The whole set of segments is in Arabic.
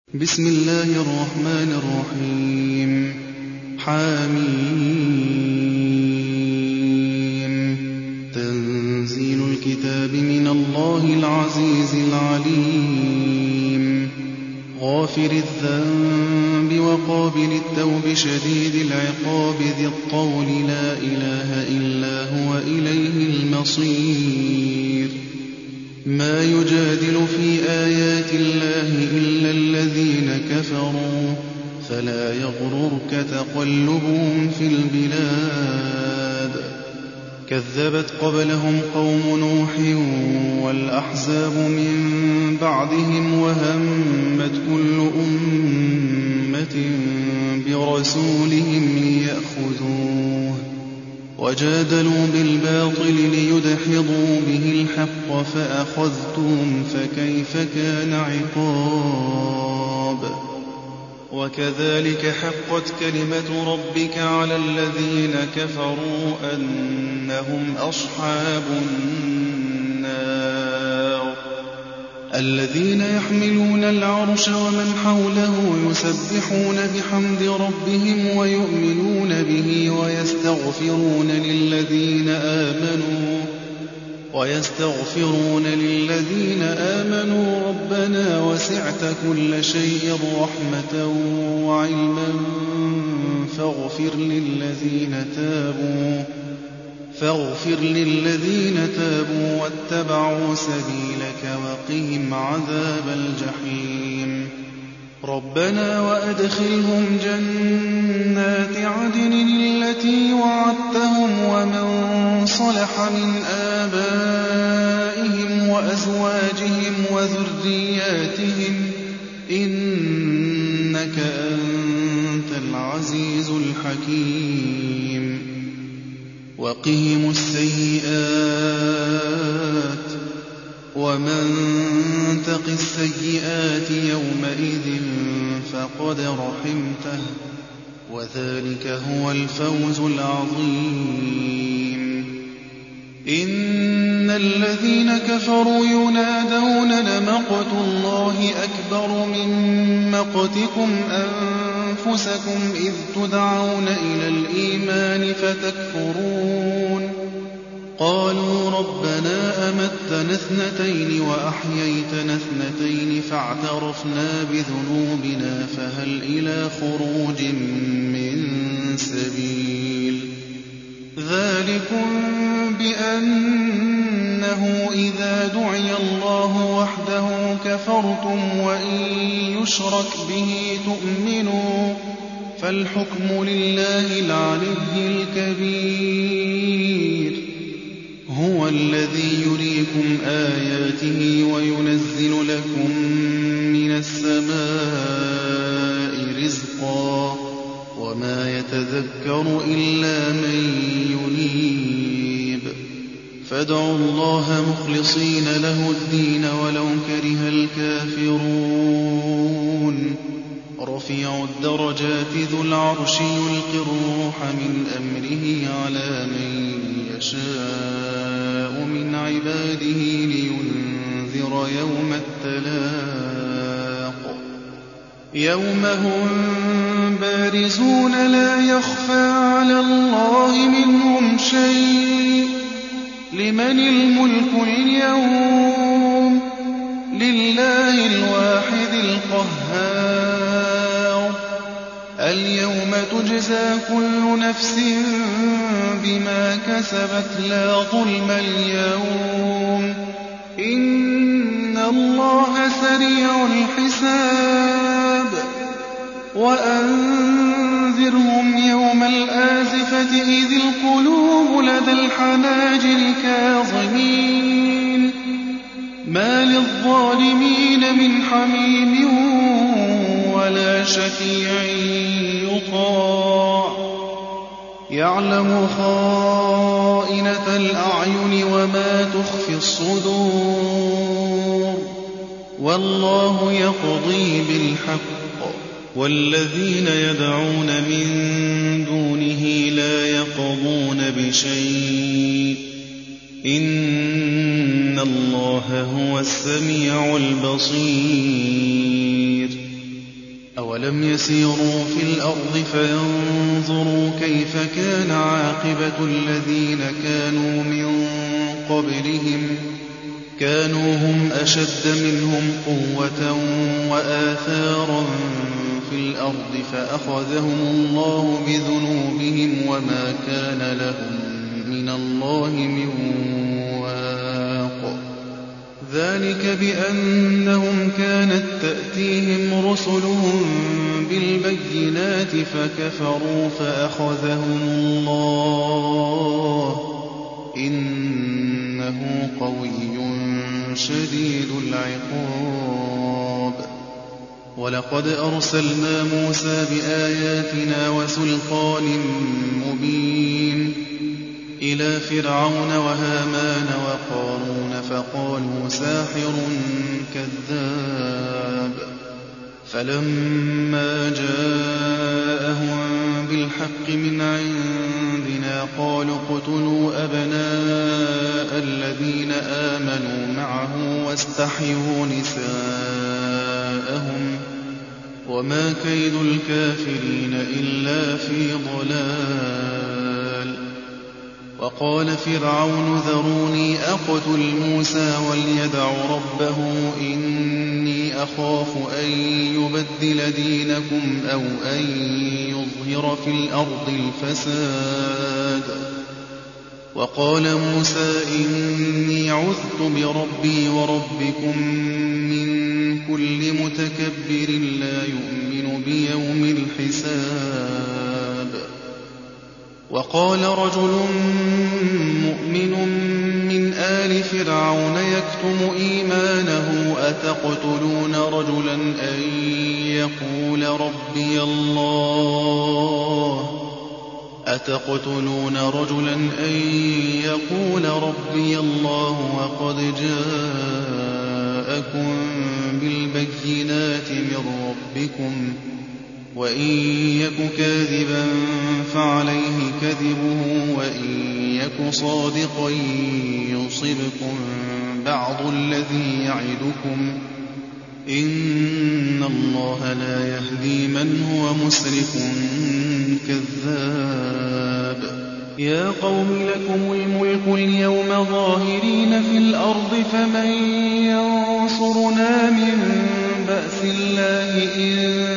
بسم الله الرحمن الرحيم حميم تنزيل الكتاب من الله العزيز العليم غافر الذنب وقابل التوب شديد العقاب ذي الطول لا إله إلا هو إليه المصير ما يجادل في آيات الله إلا الذين كفروا فلا يغررك تقلبهم في البلاد كذبت قبلهم قوم نوح والأحزاب من بعدهم وهمت كل أمة برسولهم ليأخذوه وجادلوا بالباطل ليدحضوا به الحق فأخذتهم فكيف كان عقاب وكذلك حقت كلمة ربك على الذين كفروا أنهم أصحاب النار الذين يحملون العرش ومن حوله يسبحون بحمد ربهم ويؤمنون به ويستغفرون للذين آمنوا ربنا وسعت كل شيء رحمة وعلما فاغفر للذين تابوا واتبعوا سبيلك وقهم عذاب الجحيم ربنا وأدخلهم جنات عدن التي وعدتهم ومن صلح من آبائهم وأزواجهم وذرياتهم إنك أنت العزيز الحكيم وقهم السيئات ومن تق السيئات يومئذ فقد رحمته وذلك هو الفوز العظيم إن الذين كفروا ينادون لمقت الله أكبر من مقتكم أنفسكم إذ تدعون إلى الإيمان فتكفرون قالوا ربنا أمتنا اثنتين وأحييتنا اثنتين فاعترفنا بذنوبنا فهل إلى خروج من سبيل ذلكم بأنه إذا دعي الله وحده كفرتم وإن يشرك به تؤمنوا فالحكم لله العلي الكبير هو الذي يريكم آياته وينزل لكم من السماء رزقا وما يتذكر إلا من ينيب فادعوا الله مخلصين له الدين ولو كره الكافرون رفيع الدرجات ذو العرش يلقي الروح من أمره على من يشاء من عباده لينذر يوم التلاق يوم هم بارزون لا يخفى على الله منهم شيء لمن الملك اليوم لله الواحد القهار اليوم تجزى كل نفس بما كسبت لا ظلم اليوم إن الله سريع الحساب وأنذرهم يوم الآزفة إذ القلوب لدى الحناجر كاظمين ما للظالمين من حميم ولا شفيع يطاع يعلم خائنة الأعين وما تخفي الصدور والله يقضي بالحق والذين يدعون من دونه لا يقضون بشيء إن الله هو السميع البصير أَوَلَمْ يَسِيرُوا فِي الْأَرْضِ فَيَنظُرُوا كَيْفَ كَانَ عَاقِبَةُ الَّذِينَ كَانُوا مِن قَبْلِهِمْ كَانُوا هُمْ أَشَدَّ مِنْهُمْ قُوَّةً وَآثَارًا فِي الْأَرْضِ فَأَخَذَهُمُ اللَّهُ بِذُنُوبِهِمْ وَمَا كَانَ لَهُم مِّنَ اللَّهِ مِن وَاقٍ ذَلِكَ بِأَنَّهُمْ كَانَت تَّأْتِيهِمْ رُسُلُهُم بِالْبَيِّنَاتِ فَكَفَرُوا فَأَخَذَهُمُ اللَّهُ ۚ إِنَّهُ قَوِيٌّ شَدِيدُ الْعِقَابِ. وَلَقَدْ أَرْسَلْنَا مُوسَىٰ بِآيَاتِنَا وَسُلْطَانٍ مُّبِينٍ إِلَىٰ فِرْعَوْنَ وَهَامَانَ وَقَارُونَ فَقَالُوا سَاحِرٌ كَذَّابٌ. فَلَمَّا جَاءَهُم بِالْحَقِّ مِنْ عِندِنَا قَالُوا اقْتُلُوا أَبْنَاءَ الَّذِينَ آمَنُوا مَعَهُ وَاسْتَحْيُوا نِسَاءَهُمْ ۚ وَمَا كَيْدُ الْكَافِرِينَ إِلَّا فِي ضَلَالٍ. وَقَالَ فِرْعَوْنُ ذَرُونِي أَقْتُلْ مُوسَىٰ وَلْيَدْعُ رَبَّهُ إِنِّي أَخَافُ أَن يُبَدِّلَ دِينَكُمْ أَوْ أَن يُظْهِرَ فِي الْأَرْضِ الْفَسَادَ. وَقَالَ مُوسَىٰ إِنِّي عُذْتُ بِرَبِّي وَرَبِّكُم مِّن كُلِّ مُتَكَبِّرٍ لَّا يُؤْمِنُ بِيَوْمِ الْحِسَابِ. وَقَالَ رَجُلٌ مُّؤْمِنٌ مِّنْ آلِ فِرْعَوْنَ يَكْتُمُ إِيمَانَهُ أَتَقْتُلُونَ رَجُلًا أَن يَقُولَ رَبِّيَ اللَّهُ وَقَدْ جَاءَكُم بِالْبَيِّنَاتِ مِن رَّبِّكُمْ ۖ وَإِن يَكُ كَاذِبًا فَعَلَيْهِ كَذِبُهُ وَإِن يَكُ صَادِقًا يُصِبْكُم بَعْضُ الَّذِي يَعِدُكُمْ ۖ إِنَّ اللَّهَ لَا يَهْدِي مَنْ هُوَ مُسْرِفٌ كَذَّابٌ. يَا قَوْمِ لَكُمُ الْمُلْكُ الْيَوْمَ ظَاهِرِينَ فِي الْأَرْضِ فَمَن يَنصُرُنَا مِن بَأْسِ اللَّهِ إِن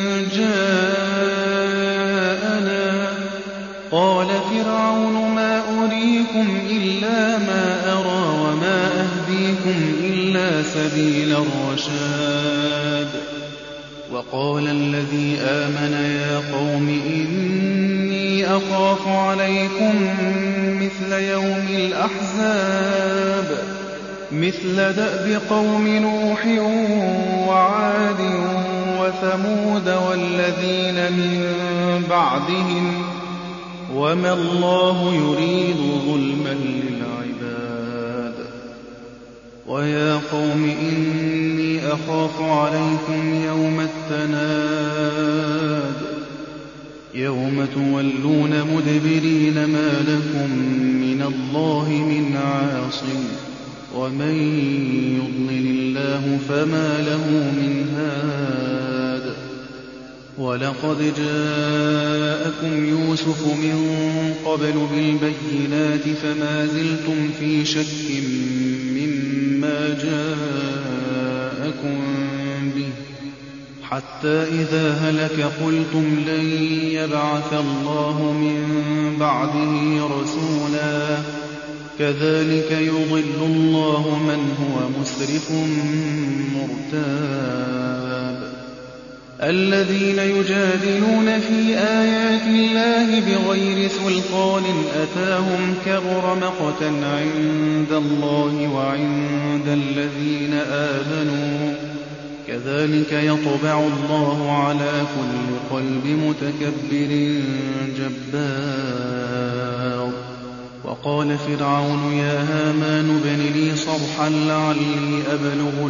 جَاءَنَا ۚ قَالَ فِرْعَوْنُ مَا أُرِيكُمْ إِلَّا مَا أَرَىٰ وَمَا أَهْدِيكُمْ إِلَّا سَبِيلَ الرَّشَادِ. وَقَالَ الَّذِي آمَنَ يَا قَوْمِ إِنِّي أَخَافُ عَلَيْكُم مِّثْلَ يَوْمِ الْأَحْزَابِ مِثْلَ دَأْبِ قَوْمِ نُوحٍ وَعَادٍ وَثَمُودَ وَالَّذِينَ مِن بَعْدِهِمْ ۚ وَمَا اللَّهُ يُرِيدُ ظُلْمًا لِّلْعِبَادِ. وَيَا قَوْمِ إِنِّي أَخَافُ عَلَيْكُمْ يَوْمَ التَّنَادِ يَوْمَ تُوَلُّونَ مُدْبِرِينَ مَا لَكُم مِّنَ اللَّهِ مِنْ عَاصِمٍ ۗ وَمَن يُضْلِلِ اللَّهُ فَمَا لَهُ مِنْ هَادٍ. وَلَقَدْ جَاءَكُمْ يُوسُفُ مِن قَبْلُ بِالْبَيِّنَاتِ فَمَا زِلْتُمْ فِي شَكٍّ مِّمَّا جَاءَكُم بِهِ حَتَّىٰ إِذَا هَلَكَ قُلْتُمْ لَن يَبْعَثَ اللَّهُ مِن بَعْدِهِ رَسُولًا ۚ كَذَٰلِكَ يُضِلُّ اللَّهُ مَنْ هُوَ مُسْرِفٌ مُّرْتَابٌ. الَّذِينَ يُجَادِلُونَ فِي آيَاتِ اللَّهِ بِغَيْرِ سُلْطَانٍ أَتَاهُمْ كَبُرَ مَقْتًا عِندَ اللَّهِ وَعِندَ الَّذِينَ آمَنُوا ۚ كَذَٰلِكَ يَطْبَعُ اللَّهُ عَلَىٰ كُلِّ قَلْبِ مُتَكَبِّرٍ جَبَّارٍ. وَقَالَ فِرْعَوْنُ يَا هَامَانُ ابْنِ لِي صَرْحًا لَّعَلِّي أَبْلُغُ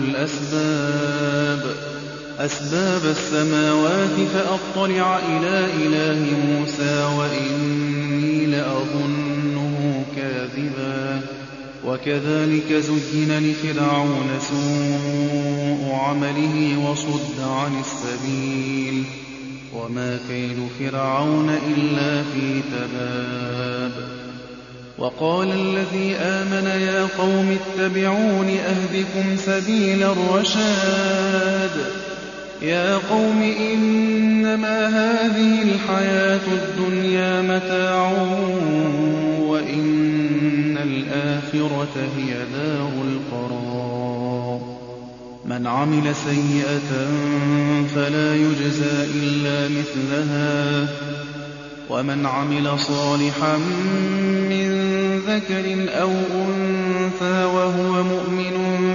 أَسْبَابَ السَّمَاوَاتِ فَأَطَّلِعَ إِلَىٰ إِلَٰهِ مُوسَىٰ وَإِنِّي لَأَظُنُّهُ كَاذِبًا. وَكَذَٰلِكَ زُيِّنَ لِفِرْعَوْنَ سُوءُ عَمَلِهِ وَصُدَّ عَنِ السَّبِيلِ وما كيد فرعون إلا في تباب وقال الذي آمن يا قوم اتبعون أهدكم سبيل الرشاد يا قوم إنما هذه الحياة الدنيا متاع وإن الآخرة هي دار القرار من عمل سيئة فلا يجزى إلا مثلها ومن عمل صالحا من ذكر أو أنثى وهو مؤمن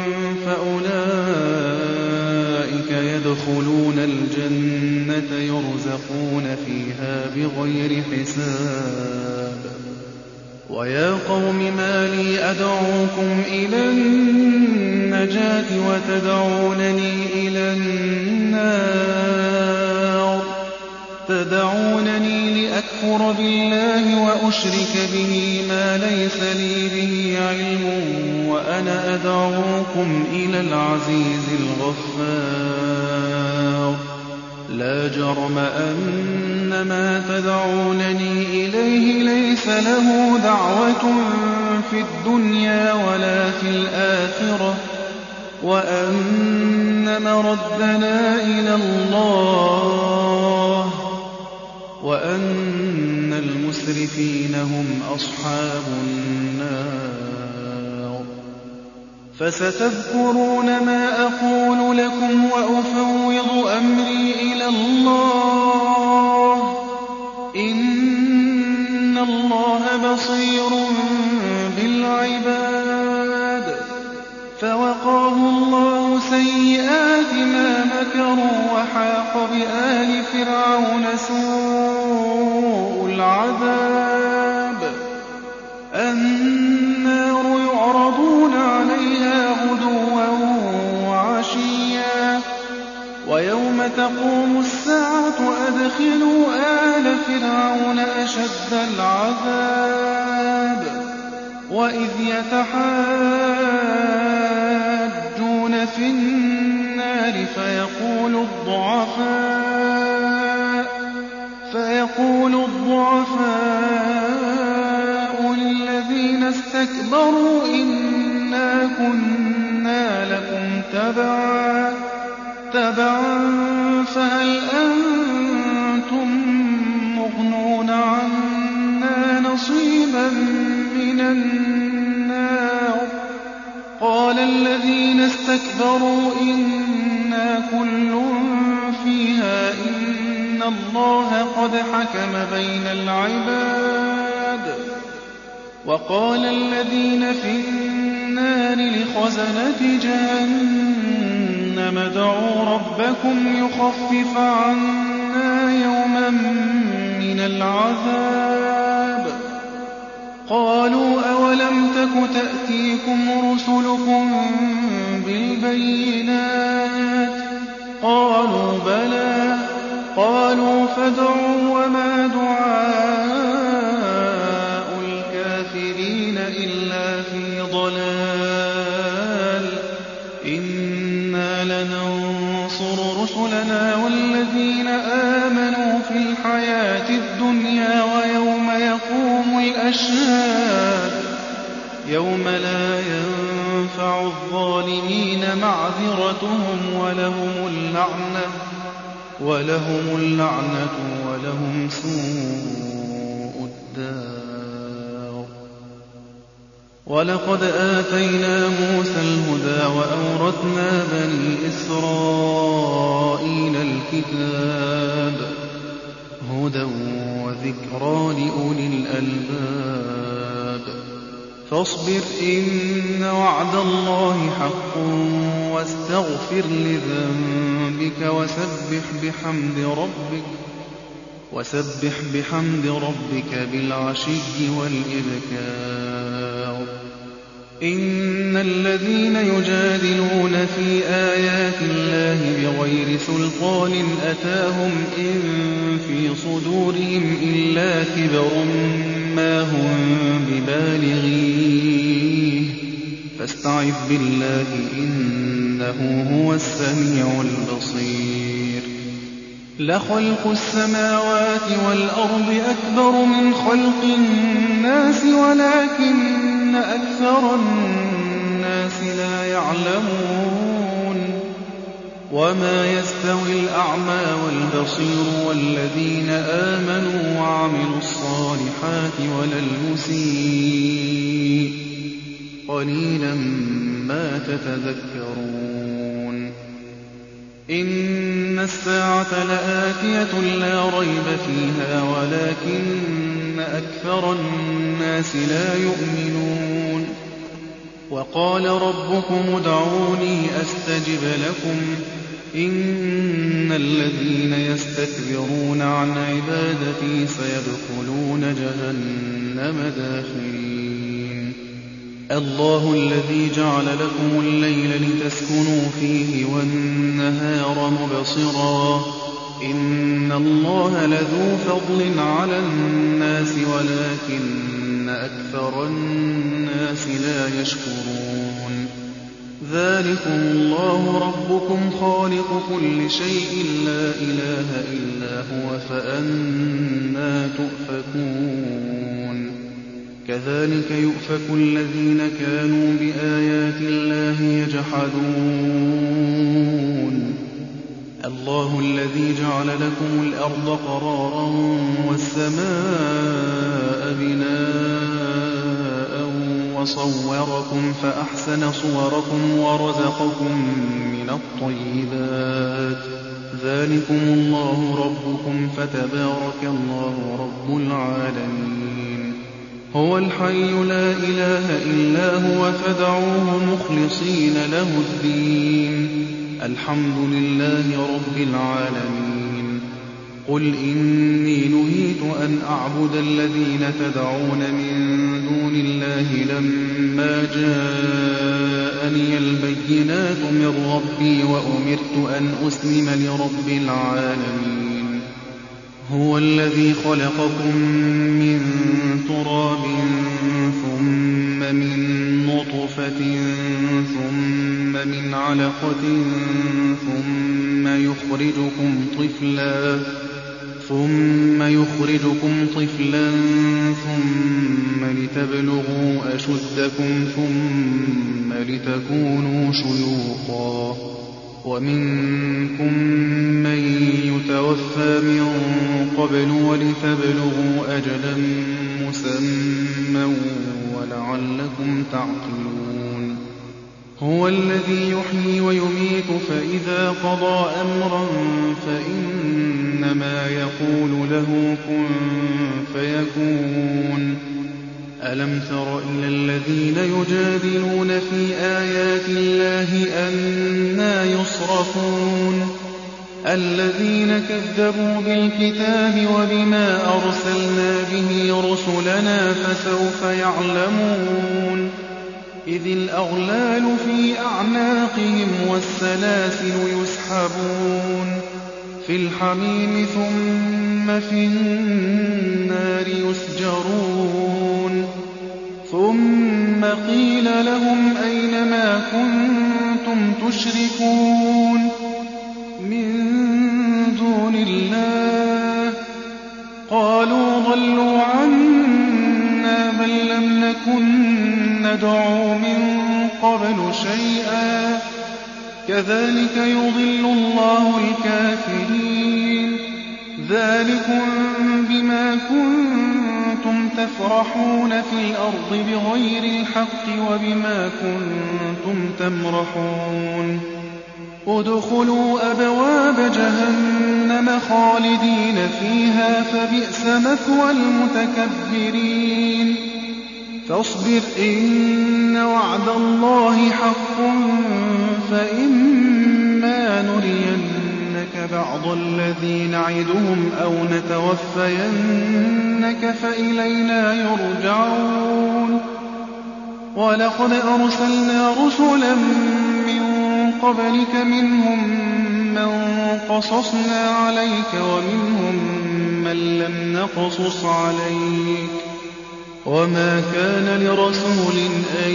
فأولئك يدخلون الجنة يرزقون فيها بغير حساب ويا قوم ما لي أدعوكم إلى النجاة وتدعونني إلى النار تدعونني لأكفر بالله وأشرك به ما ليس لي به علم وأنا أدعوكم إلى العزيز الغفار لا جرم أن ما تدعونني إليه ليس له دعوة في الدنيا ولا في الآخرة وأن مردنا إلى الله وأن المسرفين هم أصحاب النار فستذكرون ما أقول لكم وأفوض أمري إلى الله إن الله بصير بالعباد فوقاه الله سيئات ما مكروا وحاق بآل فرعون سوء العذاب النار يعرضون عليها غدوا وعشيا ويوم تقوم الساعة أدخلوا آل فرعون أشد العذاب وإذ يتحاجون في النار فيقول الضعفاء للذين استكبروا إنا كنا لكم تبعا فهل أنتم مغنون عنا نصيبا من النار قال الذين استكبروا إنا كل فيها إن الله قد حكم بين العباد وقال الذين في النار لخزنة جهنم ادعوا ربكم يخفف عنا يوما من العذاب قالوا أولم تك تأتيكم رسلكم بالبينات قالوا بلى قالوا فادعوا وما دعاء الكافرين إلا في ضلال إنا لننصر رسلنا والذين آمنوا في الحياة الدنيا ويوم يقوم الأشهاد يوم لا ينفع الظالمين معذرتهم ولهم اللعنة ولهم سوء الدار ولقد آتينا موسى الهدى وأورثنا بني إسرائيل الكتاب هدى وذكرى لأولي الألباب فاصبر إن وعد الله حق واستغفر لذنبك وسبح بحمد ربك بالعشي والإبكار إن الذين يجادلون في آيات الله بغير سلطان أتاهم إن في صدورهم إلا كبر ما هم ببالغيه فاستعذ بالله إنه هو السميع البصير لخلق السماوات والأرض أكبر من خلق الناس ولكن أكثر الناس لا يعلمون وما يستوي الأعمى والبصير والذين آمنوا وعملوا الصالحات ولا المسيء قليلا ما تتذكرون إن الساعة لآتية لا ريب فيها ولكن أكثر الناس لا يؤمنون وقال ربكم ادعوني أستجب لكم إن الذين يستكبرون عن عبادتي سيدخلون جهنم داخرين الله الذي جعل لكم الليل لتسكنوا فيه والنهار مبصرا إن الله لذو فضل على الناس ولكن أكثر الناس لا يشكرون ذلكم الله ربكم خالق كل شيء لا إله إلا هو فأنى تؤفكون كذلك يؤفك الذين كانوا بآيات الله يجحدون الله الذي جعل لكم الأرض قرارا والسماء بناء وصوركم فأحسن صوركم ورزقكم من الطيبات ذلكم الله ربكم فتبارك الله رب العالمين هو الحي لا إله إلا هو فادعوه مخلصين له الدين الحمد لله رب العالمين قل إني نهيت أن أعبد الذين تدعون من دون الله لما جاءني البينات من ربي وأمرت أن أسلم لرب العالمين هو الذي خلقكم من تراب ثم من نطفة ثم من علقة ثم يخرجكم طفلا ثم لتبلغوا أشدكم ثم لتكونوا شيوخا ومنكم من يتوفى من قبل ولتبلغوا أجلا مسمى ولعلكم تعقلون هو الذي يحيي ويميت فإذا قضى أمرا فإنما يقول له كن فيكون ألم تر إلى الذين يجادلون في آيات الله أنى يصرفون الذين كذبوا بالكتاب وبما أرسلنا به رسلنا فسوف يعلمون إذ الأغلال في أعناقهم والسلاسل يسحبون في الحميم ثم في النار يسجرون ثم قيل لهم أين ما كنتم تشركون من دون الله قالوا ضلوا عنا بل لم نكن ندعو من قبل شيئا كذلك يضل الله الكافرين ذلكم بما كنتم تفرحون في الأرض بغير الحق وبما كنتم تمرحون ادخلوا أبواب جهنم خالدين فيها فبئس مثوى المتكبرين فاصبر إن وعد الله حق فإما نرينك بعض الذي نعدهم أو نتوفينك فإلينا يرجعون ولقد أرسلنا رسلا من قبلك منهم من قصصنا عليك ومنهم من لم نقصص عليك وما كان لرسول أن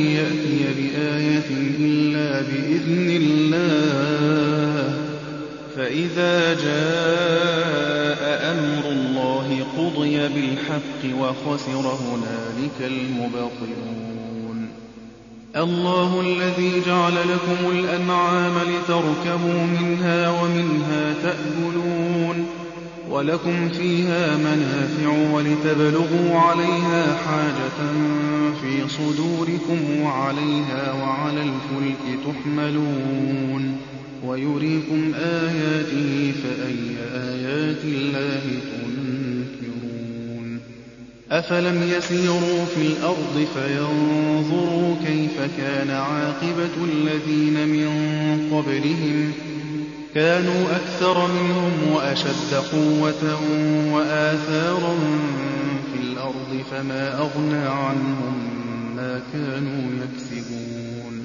يأتي بآية إلا بإذن الله فإذا جاء أمر الله قضي بالحق وخسر هنالك المبطلون. الله الذي جعل لكم الأنعام لتركبوا منها ومنها تأكلون ولكم فيها منافع ولتبلغوا عليها حاجة في صدوركم وعليها وعلى الفلك تحملون ويريكم آياته فأي آيات الله تنكرون. أفلم يسيروا في الأرض فينظروا كيف كان عاقبة الذين من قبلهم كانوا أكثر منهم وأشد قوة وآثارا في الأرض فما أغنى عنهم ما كانوا يكسبون.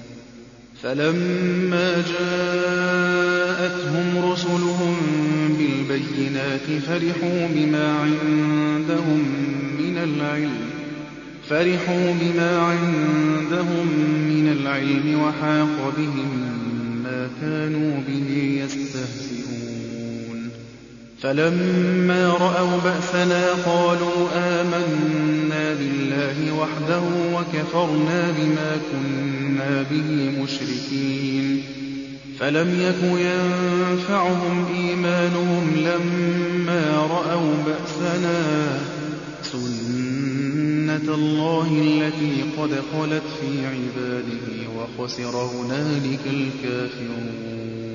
فلما جاءتهم رسلهم بالبينات فرحوا بما عندهم من العلم وحاق بهم ما كانوا به يستهزئون. فلما رأوا بأسنا قالوا آمنا بالله وحده وكفرنا بما كنا به مشركين. فلم يك ينفعهم إيمانهم لما رأوا بأسنا سنة الله التي قد خلت في عباده وخسر هنالك الكافرون.